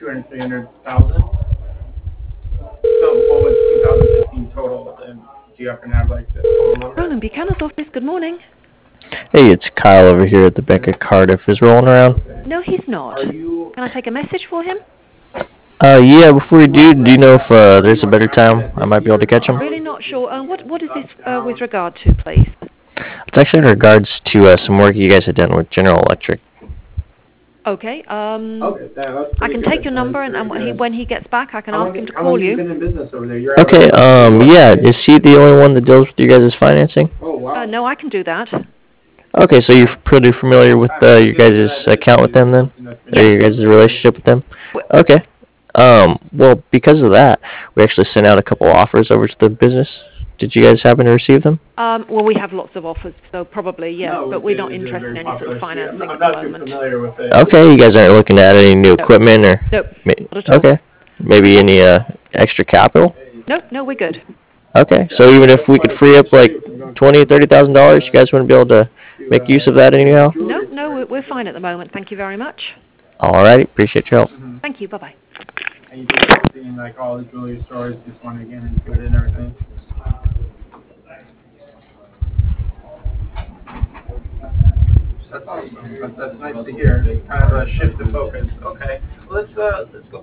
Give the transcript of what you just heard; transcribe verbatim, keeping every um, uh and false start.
two hundred, three hundred thousand. So what was two thousand fifteen total? And do you happen to have like the total number? Roland Buchanan's office, good morning. Hey, it's Kyle over here at the Bank of Cardiff. Is Rolling around? No, he's not. Are you? Can I take a message for him? Uh, yeah, before we do, do you know if uh, there's a better time I might be able to catch him? Really not sure. Uh, what What is this uh, with regard to, please? It's actually in regards to uh, some work you guys had done with General Electric. Okay, um, Okay, that, that's I pretty can good. take your number, That's and, and pretty he, good. when he gets back, I can How ask long- him to how call long you you. been in business over there? You're Okay, um, yeah, is he the only one that deals with you guys' financing? Oh, wow. Uh, no, I can do that. Okay, so you're pretty familiar with uh, your guys' account with them then? Or your guys' relationship with them? Okay. Um, well, because of that, we actually sent out a couple offers over to the business. Did you guys happen to receive them? Um, well, we have lots of offers, so probably, yes, No, but we're it- not it's a interested very in any sort popular of suite. I'm financing not- at the I'm not too moment. familiar with it. Okay, you guys aren't looking at any new No. equipment or? Nope, ma- not at all. Okay. Maybe any uh, extra capital? No, no, we're good. Okay, so even if we could free up like twenty, thirty thousand dollars, you guys wouldn't be able to make use of that anyhow? No, no, we're, we're fine at the moment. Thank you very much. Alrighty, appreciate your help. Thank you. Bye-bye. And you just seeing like all the jewelry stores, just want to get into it and everything. That's awesome. That's, that's nice to hear. Kind of a shift of focus. Okay, let's uh, let's go